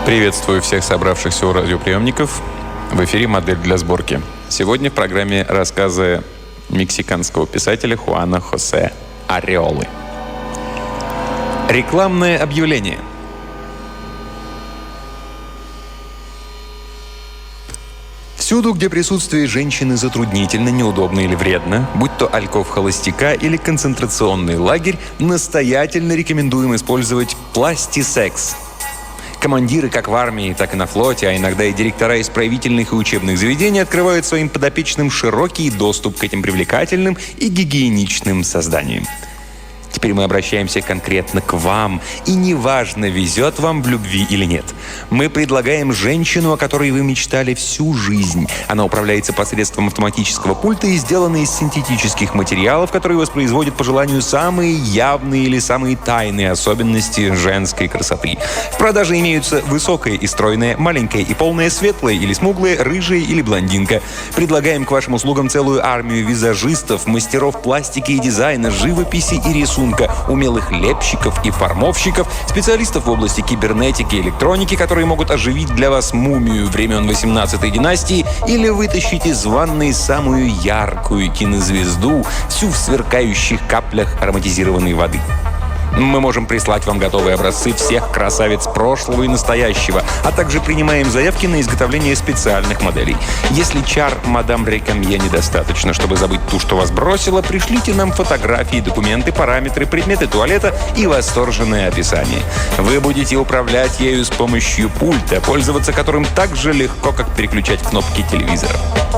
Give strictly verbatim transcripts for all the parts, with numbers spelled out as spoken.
Приветствую всех собравшихся у радиоприемников. В эфире «Модель для сборки». Сегодня в программе рассказы мексиканского писателя Хуана Хосе Ареолы. Рекламное объявление. Всюду, где присутствие женщины затруднительно, неудобно или вредно, будь то альков холостяка или концентрационный лагерь, настоятельно рекомендуем использовать пластисекс. Командиры как в армии, так и на флоте, а иногда и директора исправительных и учебных заведений открывают своим подопечным широкий доступ к этим привлекательным и гигиеничным созданиям. Теперь мы обращаемся конкретно к вам, и неважно, везет вам в любви или нет. Мы предлагаем женщину, о которой вы мечтали всю жизнь. Она управляется посредством автоматического пульта и сделана из синтетических материалов, которые воспроизводят по желанию самые явные или самые тайные особенности женской красоты. В продаже имеются высокая и стройная, маленькая и полная, светлая или смуглая, рыжая или блондинка. Предлагаем к вашим услугам целую армию визажистов, мастеров пластики и дизайна, живописи и рисунка, умелых лепщиков и формовщиков, специалистов в области кибернетики и электроники, которые могут оживить для вас мумию времен восемнадцатой династии или вытащить из ванной самую яркую кинозвезду, всю в сверкающих каплях ароматизированной воды. Мы можем прислать вам готовые образцы всех красавиц прошлого и настоящего, а также принимаем заявки на изготовление специальных моделей. Если чар мадам Рекамье недостаточно, чтобы забыть ту, что вас бросила, пришлите нам фотографии, документы, параметры, предметы туалета и восторженное описание. Вы будете управлять ею с помощью пульта, пользоваться которым так же легко, как переключать кнопки телевизора.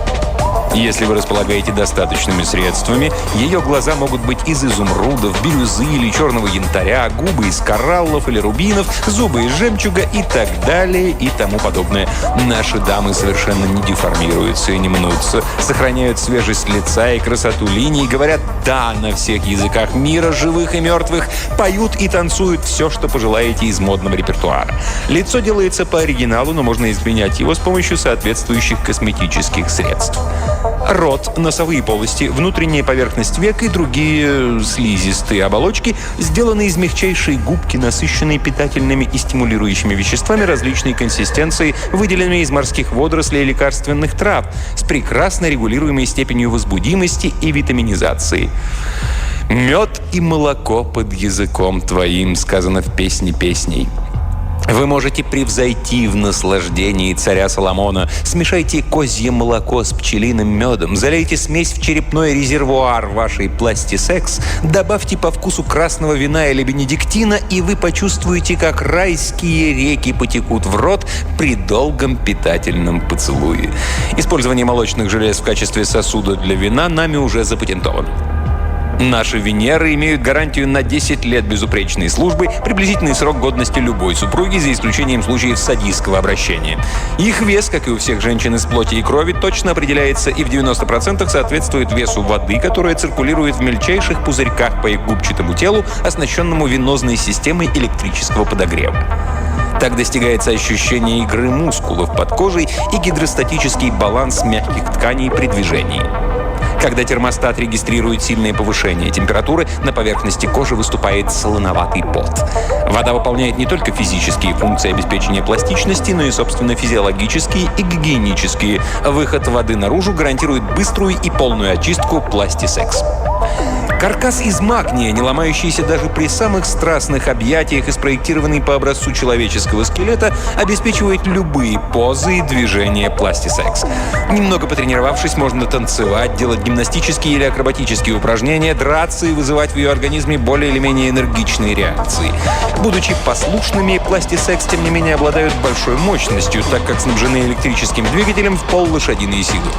Если вы располагаете достаточными средствами, ее глаза могут быть из изумрудов, бирюзы или черного янтаря, губы из кораллов или рубинов, зубы из жемчуга и так далее и тому подобное. Наши дамы совершенно не деформируются и не мнутся, сохраняют свежесть лица и красоту линий, говорят «да» на всех языках мира, живых и мертвых, поют и танцуют все, что пожелаете из модного репертуара. Лицо делается по оригиналу, но можно изменять его с помощью соответствующих косметических средств. Рот, носовые полости, внутренняя поверхность век и другие слизистые оболочки сделаны из мягчайшей губки, насыщенной питательными и стимулирующими веществами различной консистенции, выделенными из морских водорослей и лекарственных трав, с прекрасно регулируемой степенью возбудимости и витаминизации. «Мед и молоко под языком твоим», сказано в песне песней. Вы можете превзойти в наслаждении царя Соломона. Смешайте козье молоко с пчелиным медом, залейте смесь в черепной резервуар вашей пластисекс, добавьте по вкусу красного вина или бенедиктина, и вы почувствуете, как райские реки потекут в рот при долгом питательном поцелуе. Использование молочных желез в качестве сосуда для вина нами уже запатентовано. Наши Венеры имеют гарантию на десять лет безупречной службы, приблизительный срок годности любой супруги, за исключением случаев садистского обращения. Их вес, как и у всех женщин из плоти и крови, точно определяется и в девяноста процентах соответствует весу воды, которая циркулирует в мельчайших пузырьках по их губчатому телу, оснащенному венозной системой электрического подогрева. Так достигается ощущение игры мускулов под кожей и гидростатический баланс мягких тканей при движении. Когда термостат регистрирует сильное повышение температуры, на поверхности кожи выступает солоноватый пот. Вода выполняет не только физические функции обеспечения пластичности, но и, собственно, физиологические и гигиенические. Выход воды наружу гарантирует быструю и полную очистку пластисекс. Каркас из магния, не ломающийся даже при самых страстных объятиях и спроектированный по образцу человеческого скелета, обеспечивает любые позы и движения пластисекс. Немного потренировавшись, можно танцевать, делать гимнастические или акробатические упражнения, драться и вызывать в ее организме более или менее энергичные реакции. Будучи послушными, пластисекс, тем не менее, обладают большой мощностью, так как снабжены электрическим двигателем в поллошадиные силы.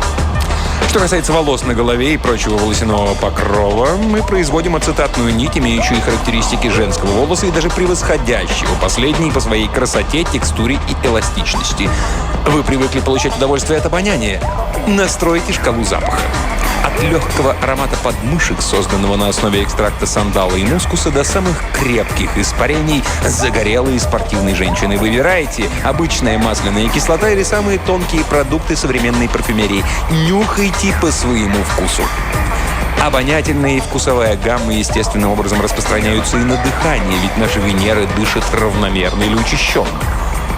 Что касается волос на голове и прочего волосяного покрова, мы производим ацетатную нить, имеющую характеристики женского волоса и даже превосходящего последней по своей красоте, текстуре и эластичности. Вы привыкли получать удовольствие от обоняния? Настройте шкалу запаха. От легкого аромата подмышек, созданного на основе экстракта сандала и мускуса, до самых крепких испарений загорелой и спортивной женщины. Выбирайте обычная масляная кислота или самые тонкие продукты современной парфюмерии. Нюхайте по своему вкусу. Обонятельная и вкусовая гаммы естественным образом распространяются и на дыхание, ведь наши Венеры дышат равномерно или учащенно. С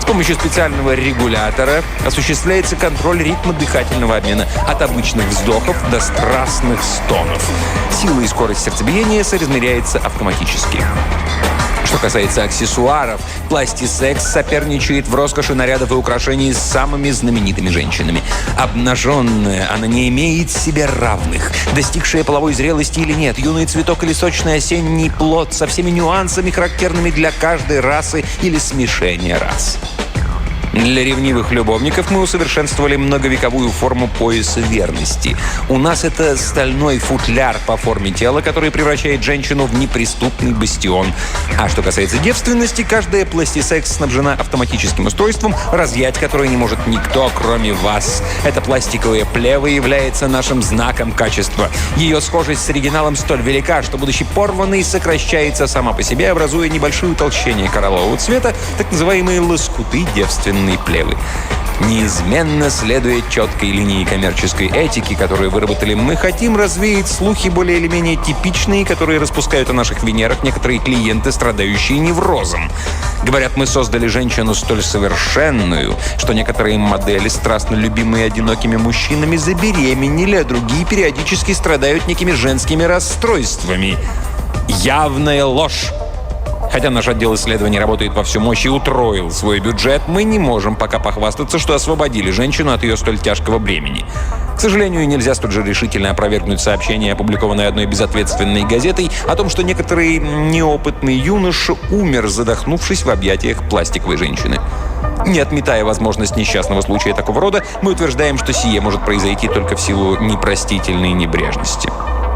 помощью специального регулятора осуществляется контроль ритма дыхательного обмена от обычных вздохов до страстных стонов. Сила и скорость сердцебиения соизмеряется автоматически. Что касается аксессуаров, Пластисекс соперничает в роскоши нарядов и украшений с самыми знаменитыми женщинами. Обнаженная, она не имеет себе равных. Достигшая половой зрелости или нет, юный цветок или сочный осенний плод со всеми нюансами, характерными для каждой расы или смешения рас. Для ревнивых любовников мы усовершенствовали многовековую форму пояса верности. У нас это стальной футляр по форме тела, который превращает женщину в неприступный бастион. А что касается девственности, каждая Пластисекс снабжена автоматическим устройством, разъять которое не может никто, кроме вас. Эта пластиковая плева является нашим знаком качества. Ее схожесть с оригиналом столь велика, что, будучи порванной, сокращается сама по себе, образуя небольшие утолщения кораллового цвета, так называемые лоскуты девственности. Плевы. Неизменно следуя четкой линии коммерческой этики, которую выработали, мы хотим развеять слухи более или менее типичные, которые распускают о наших Венерах некоторые клиенты, страдающие неврозом. Говорят, мы создали женщину столь совершенную, что некоторые модели, страстно любимые одинокими мужчинами, забеременели, а другие периодически страдают некими женскими расстройствами. Явная ложь! Хотя наш отдел исследований работает во всю мощь и утроил свой бюджет, мы не можем пока похвастаться, что освободили женщину от ее столь тяжкого бремени. К сожалению, нельзя столь же решительно опровергнуть сообщение, опубликованное одной безответственной газетой, о том, что некоторый неопытный юноша умер, задохнувшись в объятиях пластиковой женщины. Не отметая возможность несчастного случая такого рода, мы утверждаем, что сие может произойти только в силу непростительной небрежности.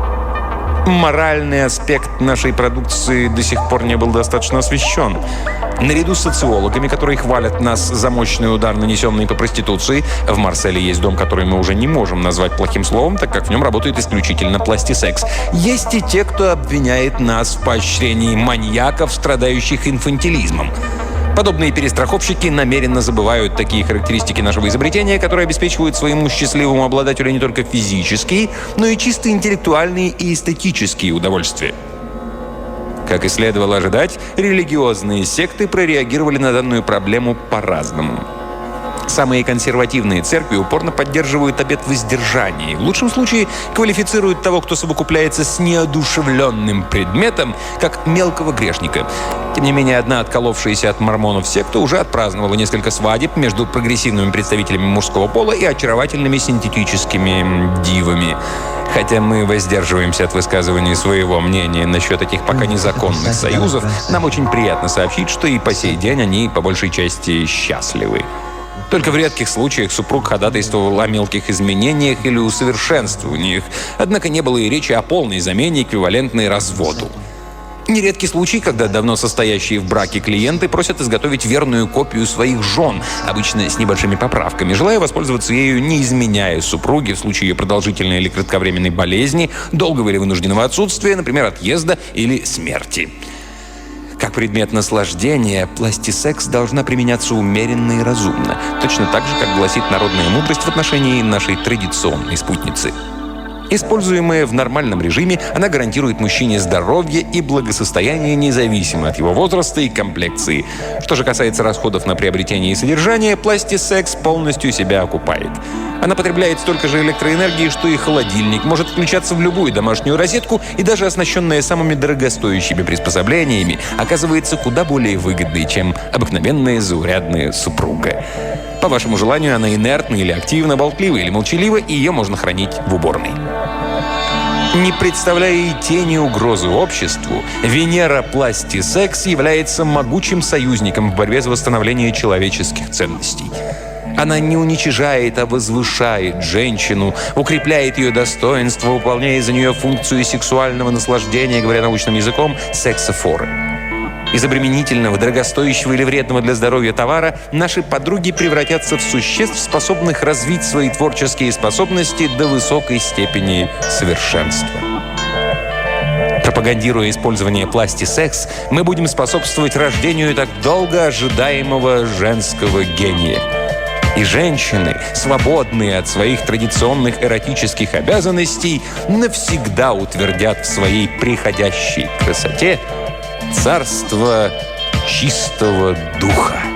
Моральный аспект нашей продукции до сих пор не был достаточно освещен. Наряду с социологами, которые хвалят нас за мощный удар, нанесенный по проституции, в Марселе есть дом, который мы уже не можем назвать плохим словом, так как в нем работает исключительно Пластисекс. Есть и те, кто обвиняет нас в поощрении маньяков, страдающих инфантилизмом. Подобные перестраховщики намеренно забывают такие характеристики нашего изобретения, которые обеспечивают своему счастливому обладателю не только физические, но и чисто интеллектуальные и эстетические удовольствия. Как и следовало ожидать, религиозные секты прореагировали на данную проблему по-разному. Самые консервативные церкви упорно поддерживают обет воздержания. В лучшем случае квалифицируют того, кто совокупляется с неодушевленным предметом, как мелкого грешника. Тем не менее, одна отколовшаяся от мормонов секта уже отпраздновала несколько свадеб между прогрессивными представителями мужского пола и очаровательными синтетическими дивами. Хотя мы воздерживаемся от высказывания своего мнения насчет этих пока незаконных союзов, нам очень приятно сообщить, что и по сей день они по большей части счастливы. Только в редких случаях супруг ходатайствовал о мелких изменениях или усовершенствованиях, однако не было и речи о полной замене, эквивалентной разводу. Нередки случаи, когда давно состоящие в браке клиенты просят изготовить верную копию своих жен, обычно с небольшими поправками, желая воспользоваться ею, не изменяя супруге в случае ее продолжительной или кратковременной болезни, долгого или вынужденного отсутствия, например, отъезда или смерти. Как предмет наслаждения, Пластисекс должна применяться умеренно и разумно, точно так же, как гласит народная мудрость в отношении нашей традиционной спутницы. Используемая в нормальном режиме, она гарантирует мужчине здоровье и благосостояние независимо от его возраста и комплекции. Что же касается расходов на приобретение и содержание, Пластисекс полностью себя окупает. Она потребляет столько же электроэнергии, что и холодильник, может включаться в любую домашнюю розетку и даже оснащенная самыми дорогостоящими приспособлениями оказывается куда более выгодной, чем обыкновенная заурядная супруга. По вашему желанию, она инертна или активна, болтлива или молчалива, и ее можно хранить в уборной. Не представляя и тени угрозы обществу, Венера Пластисекс является могучим союзником в борьбе за восстановление человеческих ценностей. Она не уничижает, а возвышает женщину, укрепляет ее достоинство, выполняя за нее функцию сексуального наслаждения, говоря научным языком, сексофора. Из обременительного, дорогостоящего или вредного для здоровья товара наши подруги превратятся в существ, способных развить свои творческие способности до высокой степени совершенства. Пропагандируя использование Пластисекс, мы будем способствовать рождению так долго ожидаемого женского гения. И женщины, свободные от своих традиционных эротических обязанностей, навсегда утвердят в своей приходящей красоте царство чистого духа.